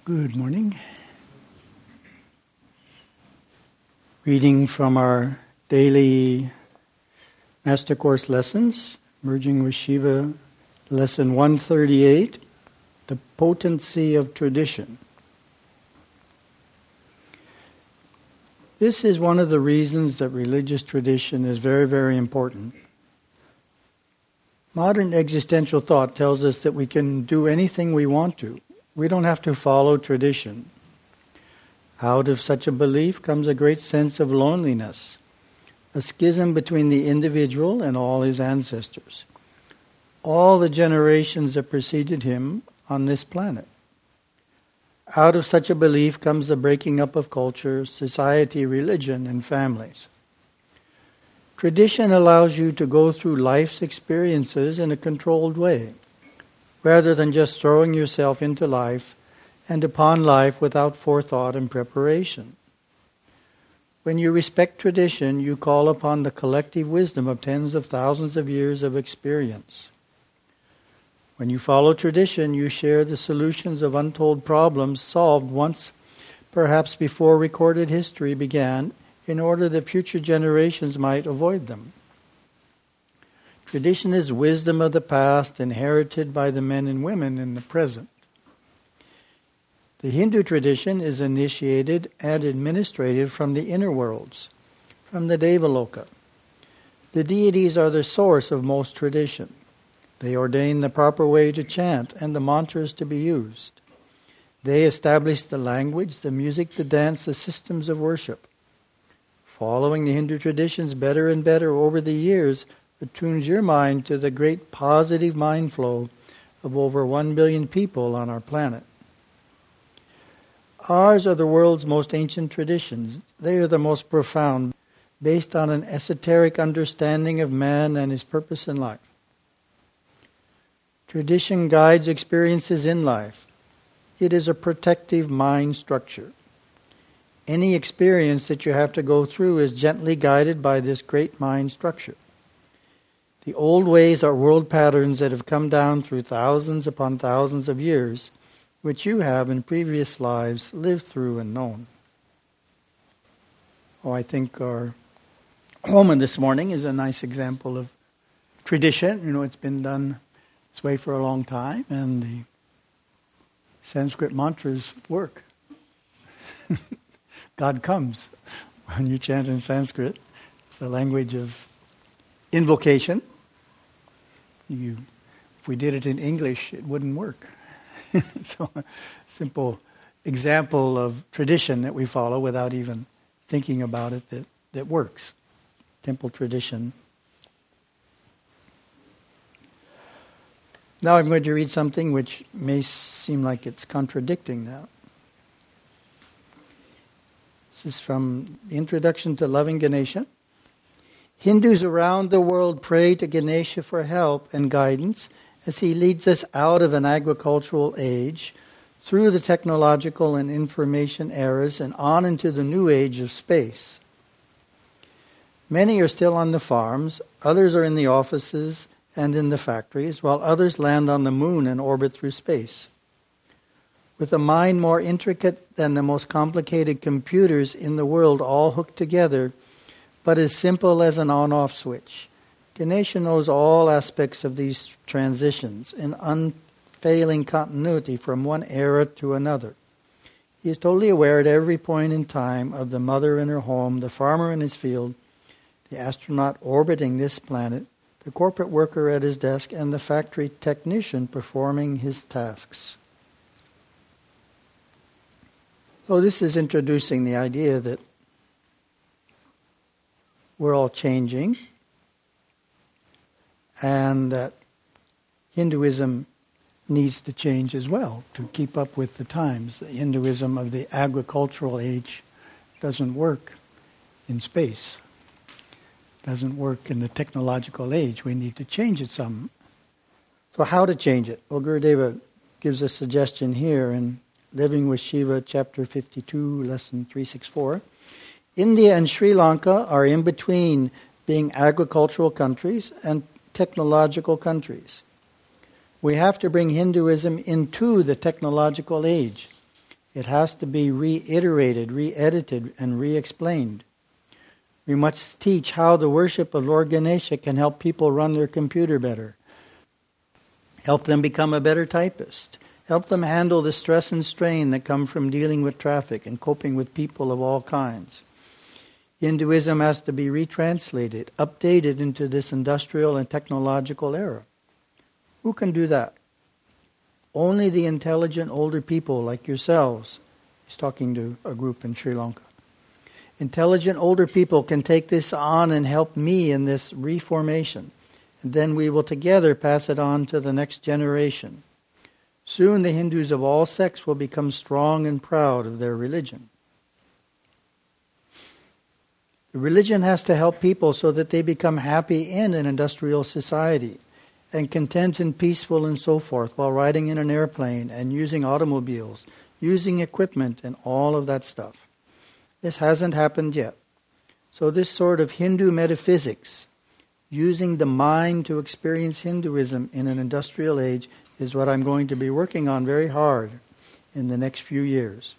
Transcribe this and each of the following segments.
Good morning. Reading from our daily Master Course lessons, Merging with Shiva, Lesson 138, The Potency of Tradition. This is one of the reasons that religious tradition is very, very important. Modern existential thought tells us that we can do anything we want to. We don't have to follow tradition. Out of such a belief comes a great sense of loneliness, a schism between the individual and all his ancestors, all the generations that preceded him on this planet. Out of such a belief comes the breaking up of culture, society, religion, and families. Tradition allows you to go through life's experiences in a controlled way, rather than just throwing yourself into life and upon life without forethought and preparation. When you respect tradition, you call upon the collective wisdom of tens of thousands of years of experience. When you follow tradition, you share the solutions of untold problems solved once, perhaps before recorded history began, in order that future generations might avoid them. Tradition is wisdom of the past inherited by the men and women in the present. The Hindu tradition is initiated and administrated from the inner worlds, from the Devaloka. The deities are the source of most tradition. They ordain the proper way to chant and the mantras to be used. They establish the language, the music, the dance, the systems of worship. Following the Hindu traditions better and better over the years attunes your mind to the great positive mind flow of over 1 billion people on our planet. Ours are the world's most ancient traditions. They are the most profound, based on an esoteric understanding of man and his purpose in life. Tradition guides experiences in life. It is a protective mind structure. Any experience that you have to go through is gently guided by this great mind structure. The old ways are world patterns that have come down through thousands upon thousands of years, which you have in previous lives lived through and known. I think our Homa this morning is a nice example of tradition. It's been done this way for a long time, and the Sanskrit mantras work. God comes when you chant in Sanskrit. It's the language of invocation. If we did it in English, it wouldn't work. So a simple example of tradition that we follow without even thinking about it that works. Temple tradition. Now I'm going to read something which may seem like it's contradicting that. This is from the Introduction to Loving Ganesha. Hindus around the world pray to Ganesha for help and guidance as he leads us out of an agricultural age, through the technological and information eras, and on into the new age of space. Many are still on the farms, others are in the offices and in the factories, while others land on the moon and orbit through space. With a mind more intricate than the most complicated computers in the world all hooked together, but as simple as an on-off switch, Ganesha knows all aspects of these transitions in unfailing continuity from one era to another. He is totally aware at every point in time of the mother in her home, the farmer in his field, the astronaut orbiting this planet, the corporate worker at his desk, and the factory technician performing his tasks. So this is introducing the idea that we're all changing, and that Hinduism needs to change as well to keep up with the times. The Hinduism of the agricultural age doesn't work in space, doesn't work in the technological age. We need to change it some. So how to change it? Well, Gurudeva gives a suggestion here in Living with Shiva, Chapter 52, Lesson 364. India and Sri Lanka are in between being agricultural countries and technological countries. We have to bring Hinduism into the technological age It has to be reiterated, re-edited, and re-explained. We must teach how the worship of Lord Ganesha can help people run their computer better, help them become a better typist, help them handle the stress and strain that come from dealing with traffic and coping with people of all kinds. Hinduism has to be retranslated, updated into this industrial and technological era. Who can do that? Only the intelligent older people like yourselves. He's talking to a group in Sri Lanka. Intelligent older people can take this on and help me in this reformation. And then we will together pass it on to the next generation. Soon the Hindus of all sects will become strong and proud of their religion. The religion has to help people so that they become happy in an industrial society and content and peaceful and so forth while riding in an airplane and using automobiles, using equipment and all of that stuff. This hasn't happened yet. So this sort of Hindu metaphysics, using the mind to experience Hinduism in an industrial age, is what I'm going to be working on very hard in the next few years.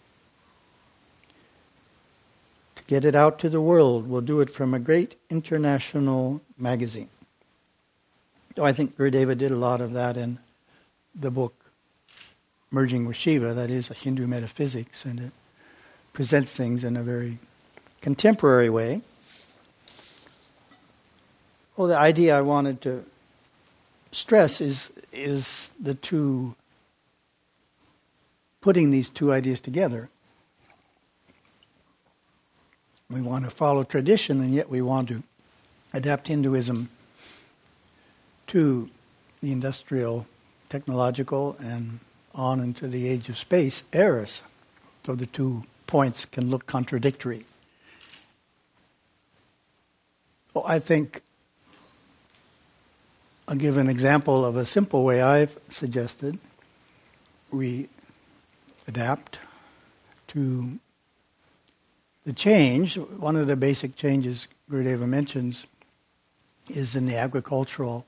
To get it out to the world, we'll do it from a great international magazine. So I think Gurudeva did a lot of that in the book Merging with Shiva, that is a Hindu metaphysics, and it presents things in a very contemporary way. Well, the idea I wanted to stress is the two, putting these two ideas together. We want to follow tradition, and yet we want to adapt Hinduism to the industrial, technological, and on into the age of space eras. So the two points can look contradictory. Well, I think I'll give an example of a simple way I've suggested we adapt to the change. One of the basic changes Gurudeva mentions is in the agricultural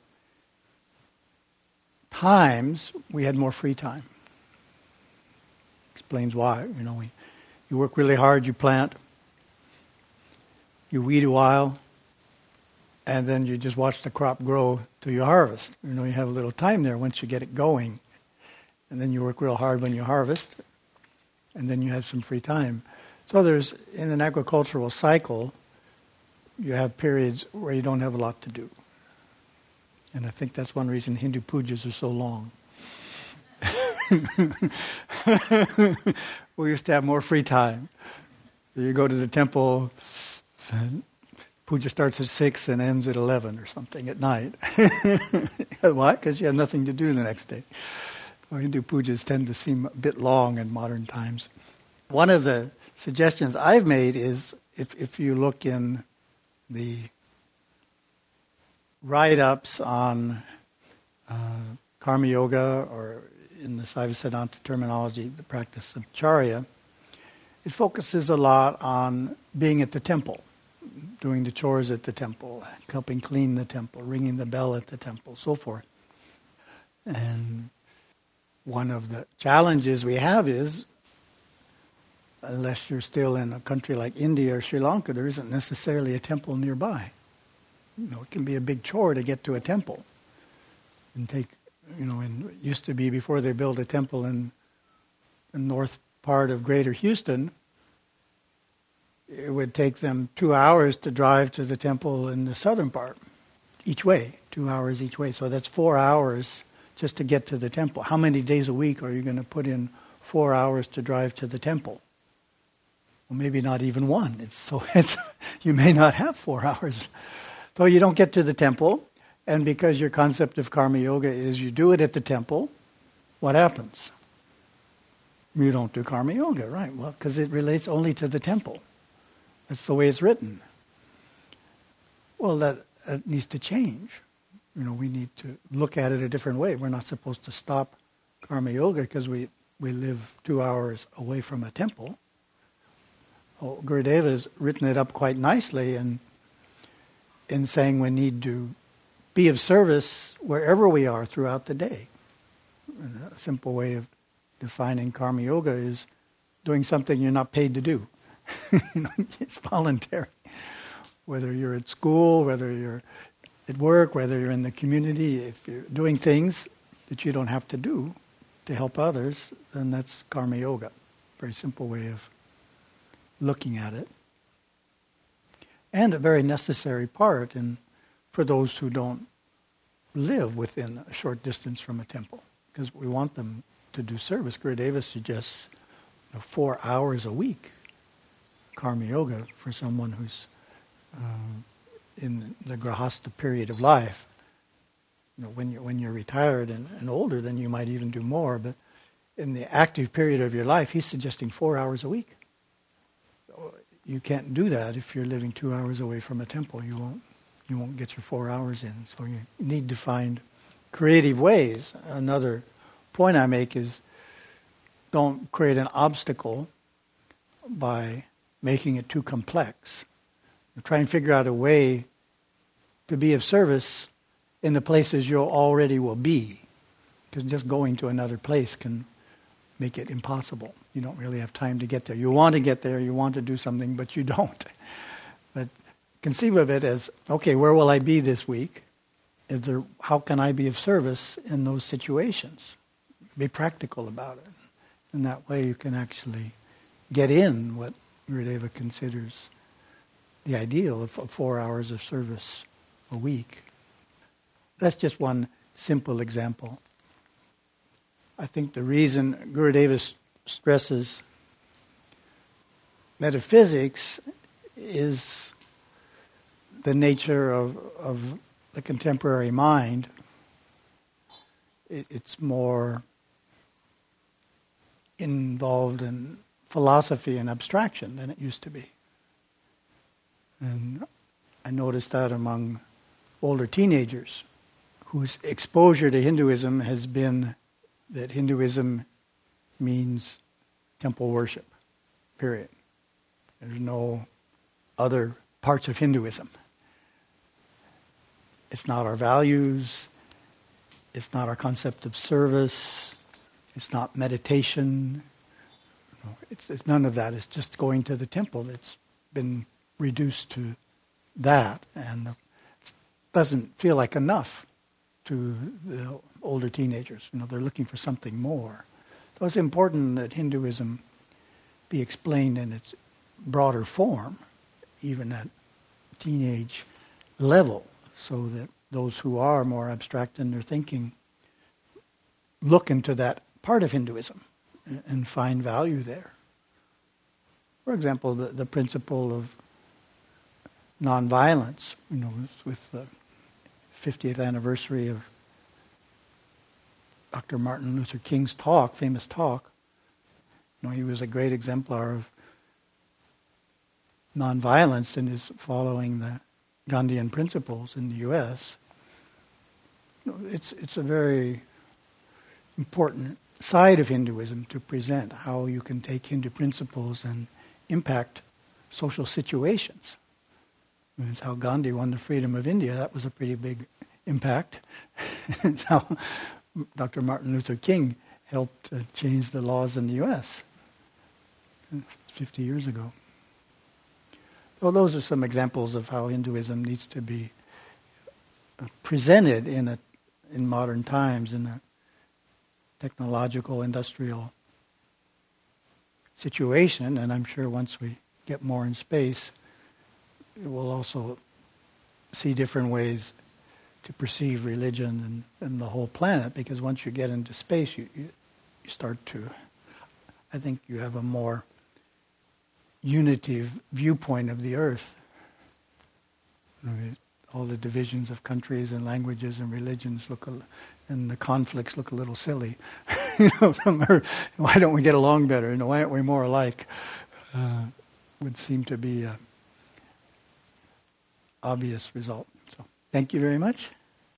times, we had more free time. Explains why. You work really hard, you plant, you weed a while, and then you just watch the crop grow till you harvest. You have a little time there once you get it going. And then you work real hard when you harvest, and then you have some free time. So there's, in an agricultural cycle, you have periods where you don't have a lot to do. And I think that's one reason Hindu pujas are so long. We used to have more free time. You go to the temple, puja starts at 6 and ends at 11 or something at night. Why? Because you have nothing to do the next day. Well, Hindu pujas tend to seem a bit long in modern times. One of the suggestions I've made is, if you look in the write-ups on Karma Yoga, or in the Saivasiddhanta terminology, the practice of Charya, it focuses a lot on being at the temple, doing the chores at the temple, helping clean the temple, ringing the bell at the temple, so forth. And one of the challenges we have is, unless you're still in a country like India or Sri Lanka, there isn't necessarily a temple nearby. It can be a big chore to get to a temple. And take, it used to be before they built a temple in the north part of Greater Houston, it would take them 2 hours to drive to the temple in the southern part, each way, 2 hours each way. So that's 4 hours just to get to the temple. How many days a week are you going to put in 4 hours to drive to the temple? Well, maybe not even one. You may not have 4 hours. So you don't get to the temple, and because your concept of karma yoga is you do it at the temple, what happens? You don't do karma yoga, right? Well, because it relates only to the temple. That's the way it's written. Well, that needs to change. We need to look at it a different way. We're not supposed to stop karma yoga because we live 2 hours away from a temple. Well, Gurudeva has written it up quite nicely in saying we need to be of service wherever we are throughout the day. A simple way of defining Karma Yoga is doing something you're not paid to do. It's voluntary. Whether you're at school, whether you're at work, whether you're in the community, if you're doing things that you don't have to do to help others, then that's Karma Yoga. Very simple way of looking at it. And a very necessary part for those who don't live within a short distance from a temple, because we want them to do service. Gurudeva suggests 4 hours a week Karma Yoga for someone who's in the grahastha period of life. When you're retired and older, then you might even do more. But in the active period of your life, he's suggesting 4 hours a week. You can't do that if you're living 2 hours away from a temple. You won't get your 4 hours in. So you need to find creative ways. Another point I make is don't create an obstacle by making it too complex. Try and figure out a way to be of service in the places you already will be. Because just going to another place can make it impossible. You don't really have time to get there. You want to get there, you want to do something, but you don't. But conceive of it as, okay, where will I be this week? How can I be of service in those situations? Be practical about it. And that way you can actually get in what Gurudeva considers the ideal of 4 hours of service a week. That's just one simple example. I think the reason Gurudeva stresses metaphysics is the nature of the contemporary mind. It's more involved in philosophy and abstraction than it used to be. And I noticed that among older teenagers whose exposure to Hinduism has been that Hinduism means temple worship, period. There's no other parts of Hinduism. It's not our values, it's not our concept of service, it's not meditation, it's none of that. It's just going to the temple. It's been reduced to that, and it doesn't feel like enough to the older teenagers. They're looking for something more. So it's important that Hinduism be explained in its broader form, even at teenage level, so that those who are more abstract in their thinking look into that part of Hinduism and find value there. For example, the principle of nonviolence, with the 50th anniversary of Dr. Martin Luther King's famous talk. He was a great exemplar of nonviolence in his following the Gandhian principles in the U.S. It's a very important side of Hinduism to present, how you can take Hindu principles and impact social situations. It's how Gandhi won the freedom of India. That was a pretty big impact. How Dr. Martin Luther King helped change the laws in the U.S. 50 years ago. So those are some examples of how Hinduism needs to be presented in modern times, in a technological, industrial situation. And I'm sure once we get more in space, we'll also see different ways to perceive religion and the whole planet, because once you get into space, you start to, I think you have a more unitive viewpoint of the earth. All the divisions of countries and languages and religions and the conflicts look a little silly. Why don't we get along better? Why aren't we more alike? Would seem to be an obvious result. So, thank you very much.